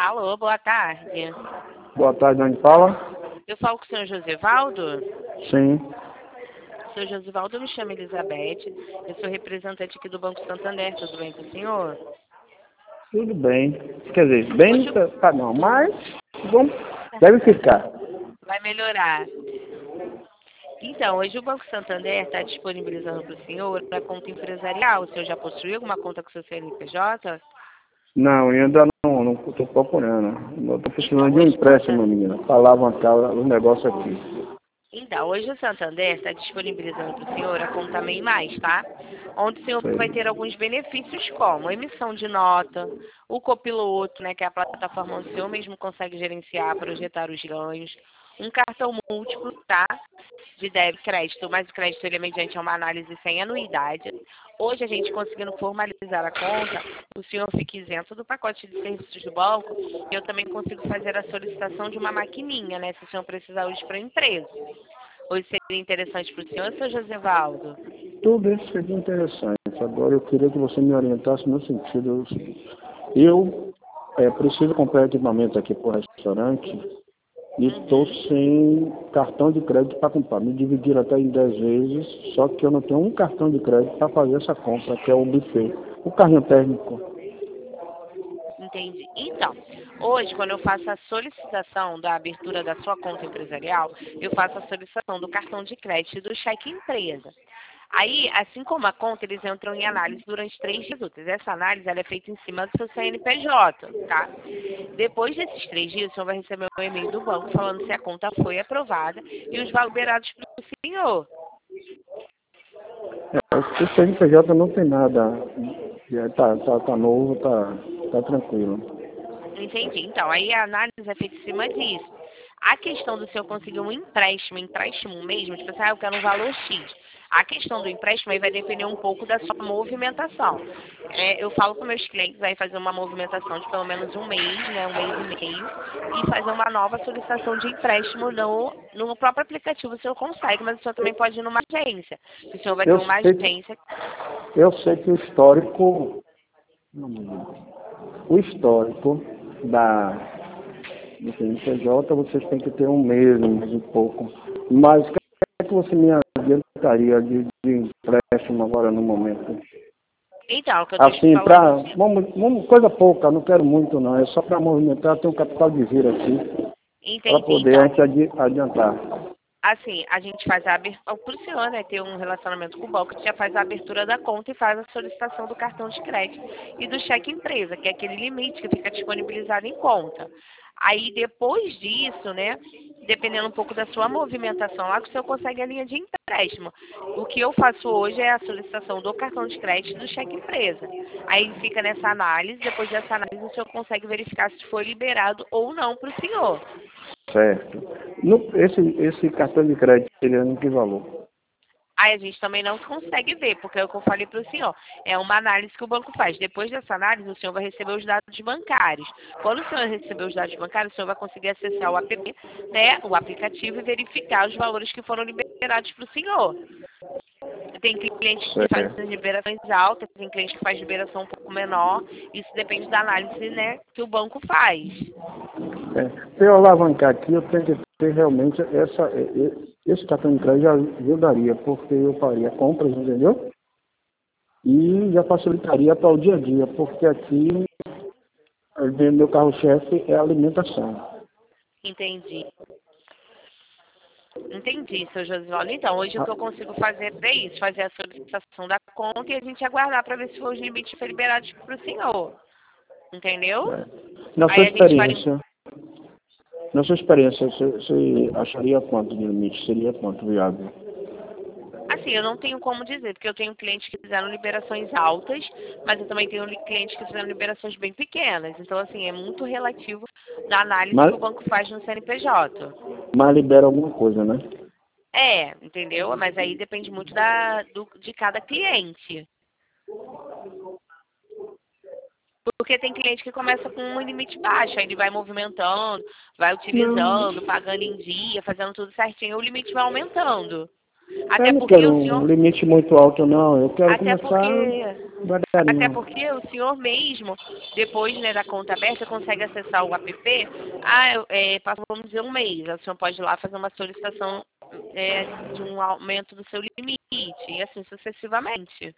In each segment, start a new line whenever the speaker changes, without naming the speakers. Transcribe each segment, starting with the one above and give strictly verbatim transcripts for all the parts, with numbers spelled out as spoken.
Alô, boa tarde.
Boa tarde, onde fala?
Eu falo com o senhor Josivaldo?
Sim.
Senhor Josivaldo, eu me chamo Elizabeth, eu sou representante aqui do Banco Santander, tudo bem com o senhor?
Tudo bem. Quer dizer, bem
Hoje
não tá tá não, mas vamos, deve ficar.
vai melhorar. Então, hoje o Banco Santander está disponibilizando para o senhor a conta empresarial. O senhor já possuiu alguma conta com o seu C N P J?
Não, eu ainda não, não estou procurando. Eu estou
Então,
precisando de um
hoje o
empréstimo,
Santander...
menina, para alavancar o negócio aqui.
Então, hoje o Santander está disponibilizando para o senhor a conta MEI Mais, tá? Onde o senhor vai
Sei.
ter alguns benefícios como emissão de nota, o copiloto, né, que é a plataforma onde o senhor mesmo consegue gerenciar, projetar os ganhos, um cartão múltiplo, tá? De débito e crédito, mas o crédito ele é mediante uma análise sem anuidade. Hoje a gente conseguindo formalizar a conta, o senhor fica isento do pacote de serviços do banco e eu também consigo fazer a solicitação de uma maquininha, né, se o senhor precisar hoje para a empresa. Hoje seria interessante para o senhor, seu Josivaldo?
Tudo isso seria interessante. Agora eu queria que você me orientasse no sentido seguinte. Eu é, preciso comprar equipamento aqui para o restaurante e estou
Uhum.
sem cartão de crédito para comprar. Me dividiram até em dez vezes, só que eu não tenho um cartão de crédito para fazer essa compra, que é o buffet. O carrinho térmico.
Entendi. Então, hoje, quando eu faço a solicitação da abertura da sua conta empresarial, eu faço a solicitação do cartão de crédito e do cheque empresa. Aí, assim como a conta, eles entram em análise durante três dias úteis. Essa análise ela é feita em cima do seu C N P J, tá? Depois desses três dias, o senhor vai receber um e-mail do banco falando se a conta foi aprovada e os valores liberados para o senhor.
É, o C N P J não tem nada. É, tá, tá, tá novo, tá, tá tranquilo.
Entendi. Então, aí a análise é feita em cima disso. A questão do senhor conseguir um empréstimo, empréstimo mesmo, tipo assim, ah, eu quero um valor X. A questão do empréstimo aí vai depender um pouco da sua movimentação. É, eu falo com meus clientes, vai fazer uma movimentação de pelo menos um mês, né, um mês e meio, e fazer uma nova solicitação de empréstimo no, no próprio aplicativo, o senhor consegue, mas o senhor também pode ir numa agência. O senhor vai ter
Eu
uma
sei, que-
agência.
eu sei que o histórico. Não, menino. O histórico da do C N P J, vocês têm que ter um mês, um mês e pouco. Mas o que é que você me adiantaria de, de empréstimo agora no momento?
Então, o que eu estou te
Assim,
falando
pra,
assim,
vamos, vamos, coisa pouca, não quero muito não, é só para movimentar, ter um capital de giro aqui, para
entendi.
poder a
Então,
gente adi- adiantar.
assim, a gente faz a abertura, para o senhor, né, ter um relacionamento com o banco, a gente já faz a abertura da conta e faz a solicitação do cartão de crédito e do cheque empresa, que é aquele limite que fica disponibilizado em conta. Aí, depois disso, né, dependendo um pouco da sua movimentação lá, que o senhor consegue a linha de empréstimo. O que eu faço hoje é a solicitação do cartão de crédito e do cheque empresa. Aí fica nessa análise, depois dessa análise o senhor consegue verificar se foi liberado ou não para o senhor.
Certo. No, esse, esse cartão de crédito, ele é em que valor?
Aí a gente também não consegue ver, porque é o que eu falei para o senhor. É uma análise que o banco faz. Depois dessa análise, o senhor vai receber os dados bancários. Quando o senhor receber os dados bancários, o senhor vai conseguir acessar o app, né, o aplicativo e verificar os valores que foram liberados para o senhor. Tem clientes que
Certo.
fazem liberações altas, tem clientes que fazem liberação um pouco menor. Isso depende da análise, né, que o banco faz.
É, se eu alavancar aqui, eu tenho que ter realmente essa, e- e- esse cartão de crédito já ajudaria, porque eu faria compras, entendeu? E já facilitaria para o dia a dia, porque aqui eh, meu carro-chefe é a alimentação.
Entendi. Entendi, seu Josivaldo. Então, hoje o
Ah,
que eu consigo fazer é isso, fazer a solicitação da conta e a gente aguardar para ver se os limites foram liberados para o senhor. Entendeu?
é. Na sua
Aí a gente faria.
experiência, na sua experiência, você, você acharia quanto de limite? Seria quanto viável?
Assim, eu não tenho como dizer, porque eu tenho clientes que fizeram liberações altas, mas eu também tenho li- clientes que fizeram liberações bem pequenas. Então, assim, é muito relativo da análise que
Mas,
o banco faz no C N P J.
mas libera alguma coisa, né?
É, entendeu? Mas aí depende muito da, do, de cada cliente. Porque tem cliente que começa com um limite baixo, aí ele vai movimentando, vai
Não,
utilizando, pagando em dia, fazendo tudo certinho, o limite vai aumentando.
eu
Até
não
porque
quero
o
um
senhor,
limite muito alto, não. Eu quero
até
começar
porque, Até
Devagarinho.
porque o senhor mesmo, depois, né, da conta aberta, consegue acessar o app. Ah, eu, é, passa, vamos dizer, um mês. O senhor pode ir lá fazer uma solicitação é, de um aumento do seu limite, e assim sucessivamente.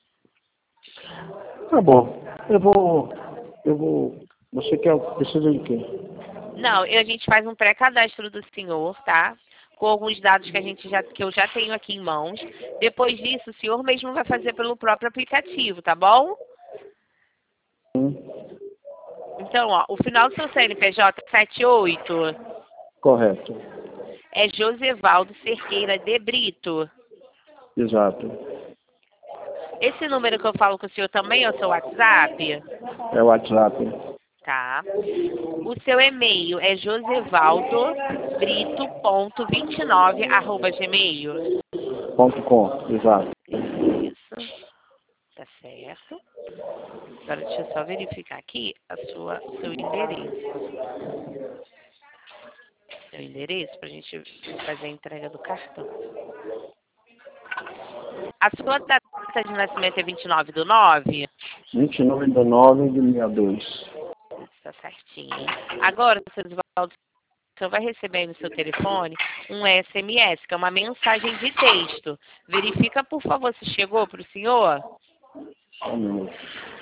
Tá bom. Eu vou. Eu vou. Você quer. Precisa de quê?
Não, a gente faz um pré-cadastro do senhor, tá? Com alguns dados que a gente já, que eu já tenho aqui em mãos. Depois disso, o senhor mesmo vai fazer pelo próprio aplicativo, tá bom?
Hum,
Então, ó, o final do seu C N P J é setenta e oito
correto.
é Josevaldo Cerqueira de Brito.
Exato.
Esse número que eu falo com o senhor também é o seu WhatsApp?
É o WhatsApp.
Tá. O seu e-mail é josevaldobrito ponto vinte e nove arroba gmail.
Ponto com. Exato.
Isso. Tá certo. Agora deixa eu só verificar aqui a sua, seu endereço. Seu endereço para a gente fazer a entrega do cartão. A sua data de nascimento é vinte e nove do nove?
vinte e nove de nove de sessenta e dois.
Tá certinho. Agora, seu Osvaldo, o senhor vai receber aí no seu telefone um S M S, que é uma mensagem de texto. Verifica, por favor, se chegou para o senhor.
Só um minuto.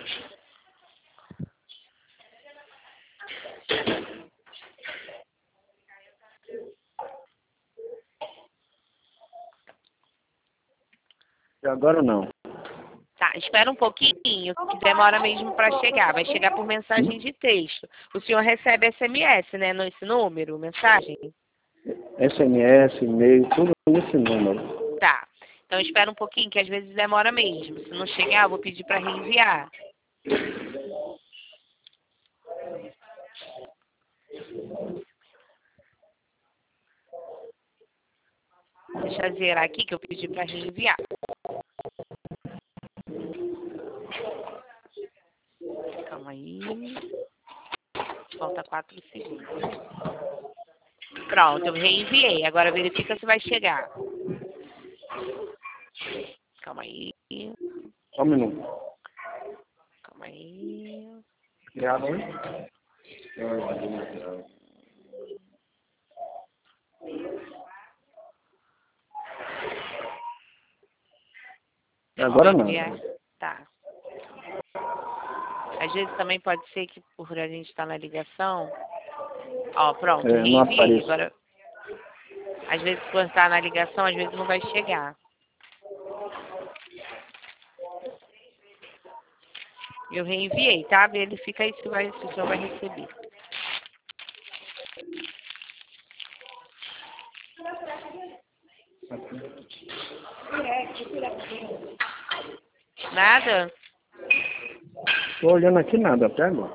E agora não.
Tá, espera um pouquinho, que demora mesmo para chegar. Vai chegar por mensagem de texto. O senhor recebe S M S, né, nesse número, mensagem?
S M S, e-mail, tudo nesse número.
Tá. Então espera um pouquinho, que às vezes demora mesmo. Se não chegar, eu vou pedir para reenviar. Deixa eu zerar aqui, que eu pedi para reenviar. Calma aí. Falta quatro segundos. Pronto, eu reenviei. Agora verifica se vai chegar. Calma aí.
Só um minuto.
Calma aí.
Criado, hein? Agora não.
Enviar. Tá. Às vezes também pode ser que por a gente estar na ligação. Ó, pronto,
É, não
reenviei.
aparece.
Agora, às vezes por estar na ligação, às vezes não vai chegar. Eu reenviei, tá? Verifica aí se, vai, se o senhor vai receber. Nada?
Estou olhando aqui nada até agora.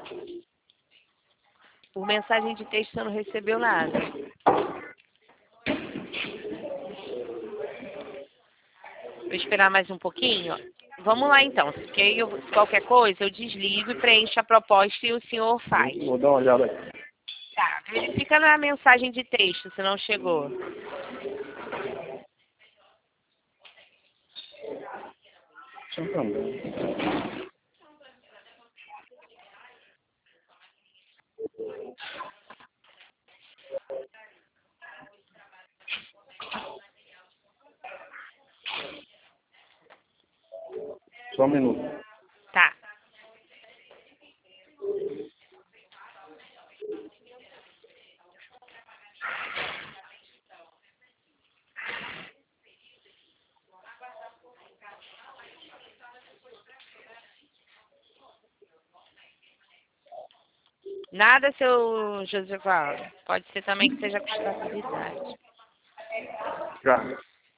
Por mensagem de texto você não recebeu nada. Vou esperar mais um pouquinho. Vamos lá então. Porque aí eu, se qualquer coisa, eu desligo e preencho a proposta e o senhor faz.
Vou dar uma olhada aqui.
Tá, verifica na mensagem de texto se não chegou.
Sem problema. Só um minuto.
Tá. Nada, seu Josivaldo. Pode ser também que seja custabilidade.
Já.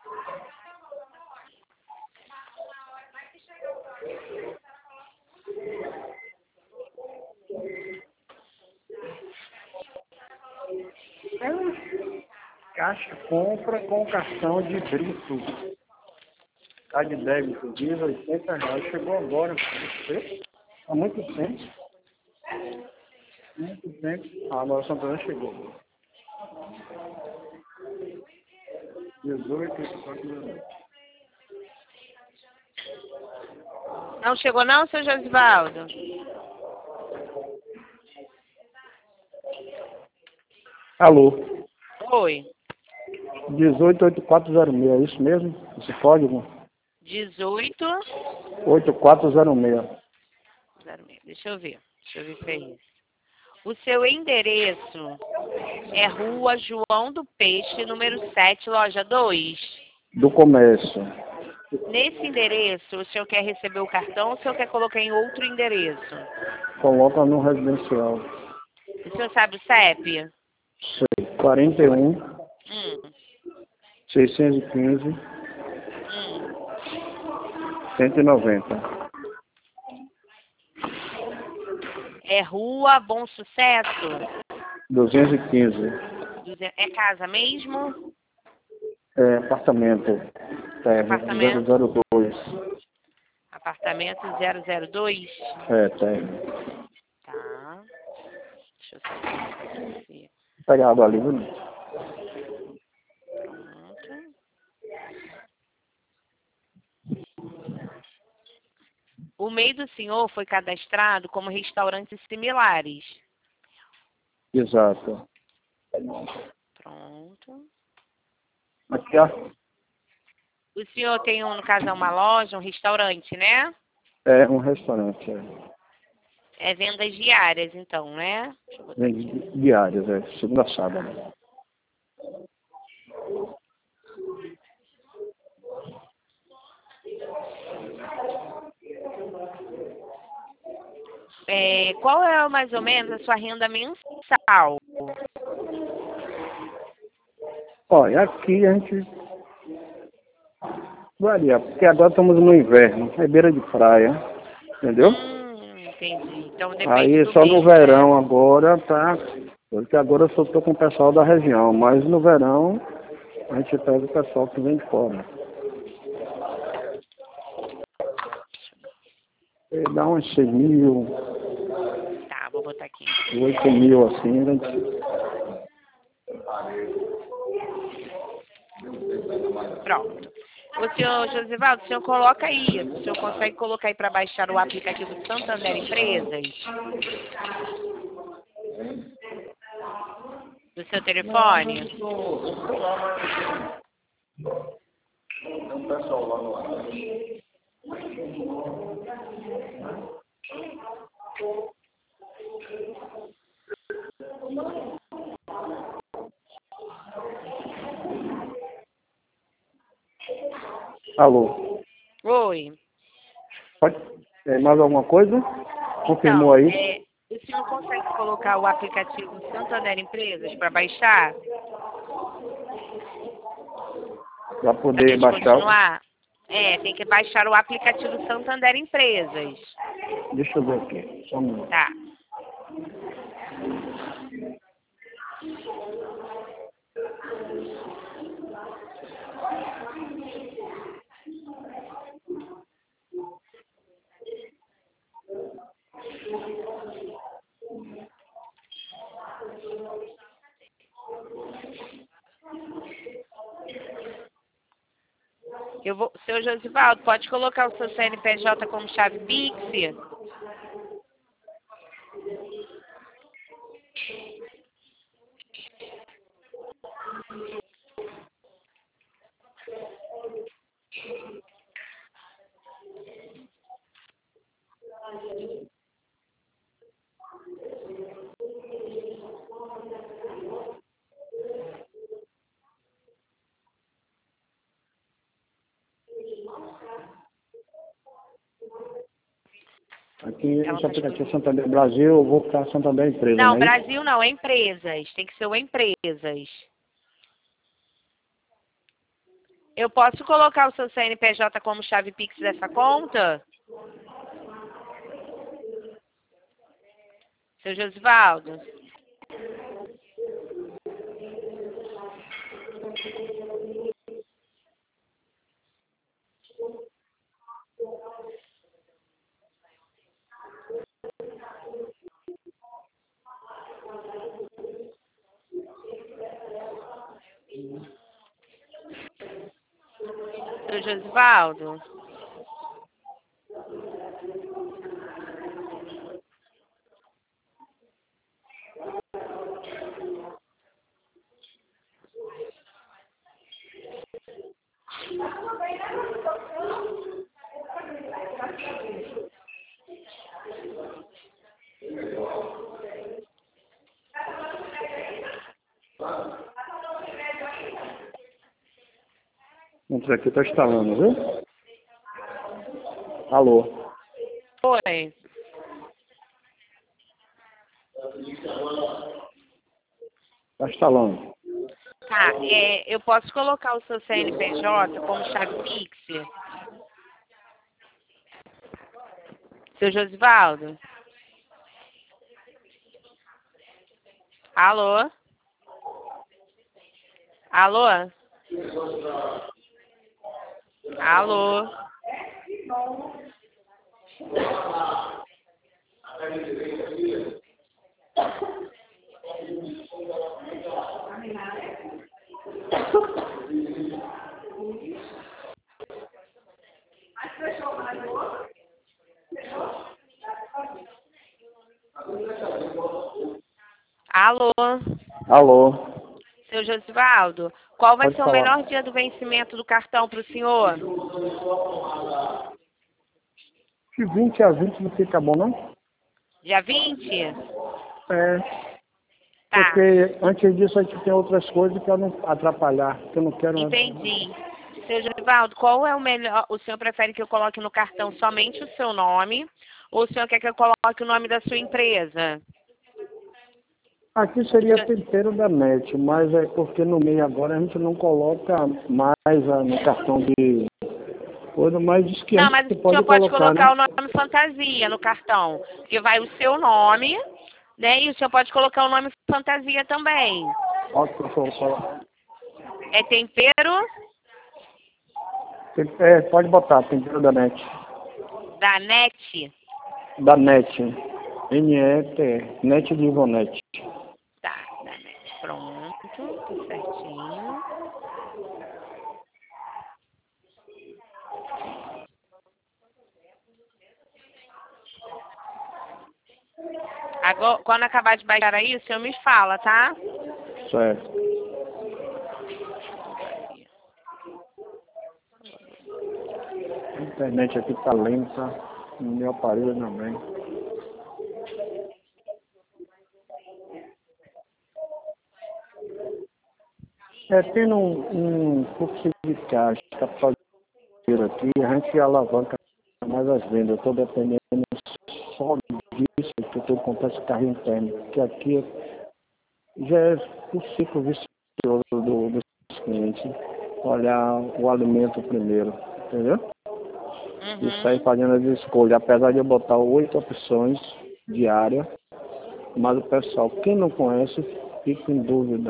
Caixa compra com cartão de Brito. Tá de débito, diz oitenta reais. Chegou agora. Há muito tempo. Muito tempo. Ah, agora o Santana chegou. dezoito,
Não chegou não, seu Josivaldo?
Alô?
Oi.
dezoito oito quatro zero seis, é isso mesmo? Esse código?
dezoito.
oito quatro zero seis.
Deixa eu ver. Deixa eu ver se é isso. O seu endereço é Rua João do Peixe, número sete, loja dois.
Do comércio.
Nesse endereço, o senhor quer receber o cartão ou o senhor quer colocar em outro endereço?
Coloca no residencial.
O senhor sabe o C E P?
Sei. quarenta e um,
Hum,
seiscentos e quinze,
hum.
cento e noventa.
É Rua Bom Sucesso?
duzentos e quinze.
Duze- É casa mesmo?
É, apartamento. É,
Apartamento?
zero zero dois.
Apartamento zero zero dois?
É, tem.
Tá. Deixa eu só ver.
Pega água ali, viu?
Pronto. O meio do senhor foi cadastrado como restaurantes similares.
Exato.
Pronto.
Aqui, ó.
O senhor tem, um, no caso, é uma loja, um restaurante, né?
É um restaurante. É.
É vendas diárias, então, né? Deixa eu botar aqui.
Vende diárias, é. Segunda a sábado.
É, qual é mais ou menos a sua renda mensal?
Olha, aqui a gente varia, porque agora estamos no inverno, é beira de praia, entendeu?
Hum, entendi. Então depende
Aí
do
só no
mês, né?
verão agora tá, porque agora eu só estou com o pessoal da região, mas no verão a gente pega o pessoal que vem de fora. E dá uns seis mil,
Tá, vou botar aqui.
oito mil assim, a gente...
Pronto. O senhor Josivaldo, o senhor coloca aí, o senhor consegue colocar aí para baixar o aplicativo Santander Empresas? Do seu telefone?
Alô,
Oi.
pode, é, mais alguma coisa? Confirmou
Então,
aí?
é, o senhor consegue colocar o aplicativo Santander Empresas para baixar?
Para
Para a
poder
gente
baixar.
continuar? É, tem que baixar o aplicativo Santander Empresas.
Deixa eu ver aqui, só um minuto.
Tá. Eu vou, seu Josivaldo, pode colocar o seu C N P J como chave Pix?
Aqui
Ela
esse
tá
aplicativo Santander Brasil, eu vou para Santander Empresa,
Não,
não é isso?
Brasil não, é empresas. Tem que ser o empresas. Eu posso colocar o seu C N P J como chave Pix dessa conta? Seu Josivaldo? Seu Josivaldo?
Isso aqui tá instalando, viu? Alô?
Oi.
Tá instalando.
Tá, é, eu posso colocar o seu C N P J como chave Pix? Seu Josivaldo? Alô? Alô? Alô? Alô?
Alô?
Seu Josivaldo, qual vai
Pode
ser o
falar.
melhor dia do vencimento do cartão para o senhor?
De vinte a vinte não fica bom, não?
Dia vinte?
É.
Tá,
Porque antes disso a gente tem outras coisas para não atrapalhar. Que eu não quero.
entendi. Seu Josivaldo, qual é o melhor? O senhor prefere que eu coloque no cartão somente o seu nome? Ou o senhor quer que eu coloque o nome da sua empresa?
Aqui seria tempero da net, mas é porque no meio agora a gente não coloca mais ah, no cartão de coisa, mas diz que a
Não, mas
gente
o
pode
senhor pode
colocar, né?
colocar o nome fantasia no cartão, porque vai o seu nome, né? E o senhor pode colocar o nome fantasia também.
Ó, que eu vou falar.
É tempero
Tem- É, pode botar, tempero da net.
da net.
Da net. N E T, net de Ivonete.
Tá, da net. Pronto, tudo certinho. Agora, quando acabar de baixar aí, o senhor me fala, tá?
Certo. A internet aqui tá lenta, no meu aparelho também. É, tendo um, um fluxo de caixa capital aqui, a gente alavanca mais as vendas. Eu estou dependendo só disso que eu estou comprando esse carro interno, porque aqui já é o ciclo vicioso do, dos clientes. Olhar o alimento primeiro, entendeu? E sair
Uhum.
fazendo as escolhas, apesar de eu botar oito opções diárias, mas o pessoal, quem não conhece, fica em dúvida.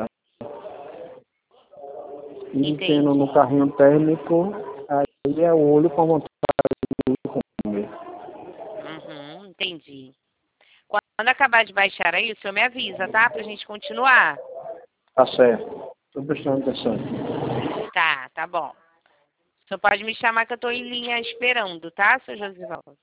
E tendo no
Entendi.
carrinho térmico, aí é o olho com vontade de comer.
Uhum, entendi. Quando acabar de baixar aí, o senhor me avisa, tá? Pra gente continuar.
Tá certo. Estou prestando atenção.
Tá, tá bom. O senhor pode me chamar que eu tô em linha esperando, tá, seu Josivaldo?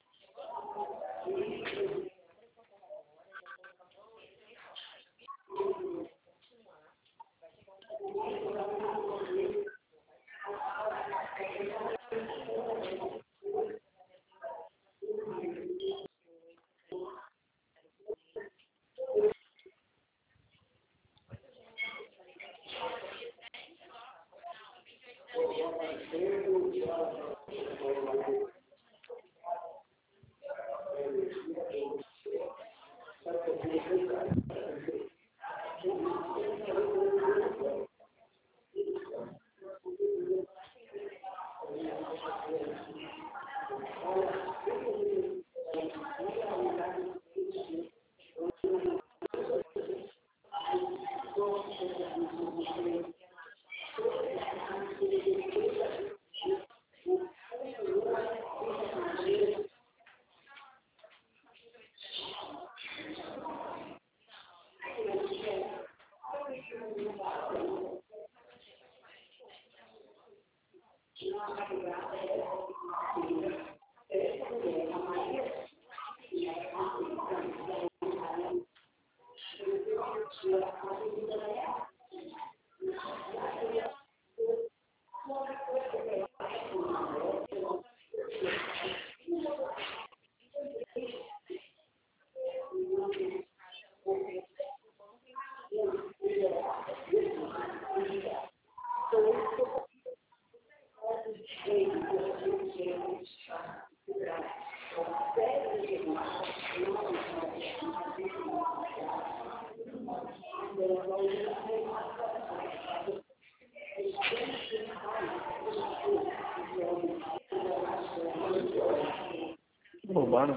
roubaram.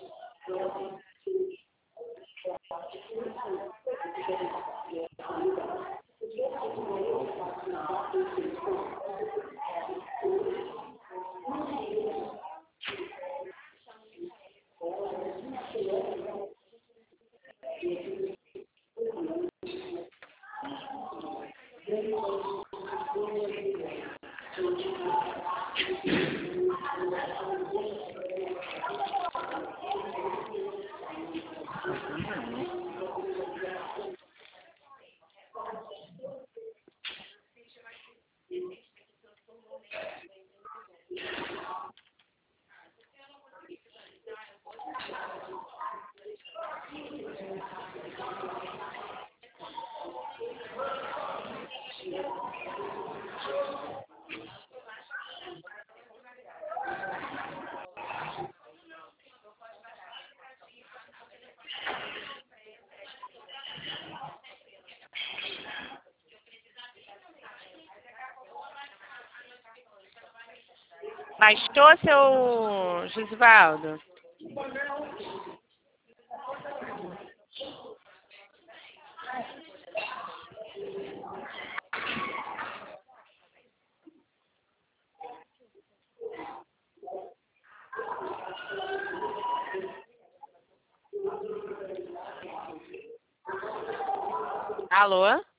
Bastou, seu Josivaldo? Alô?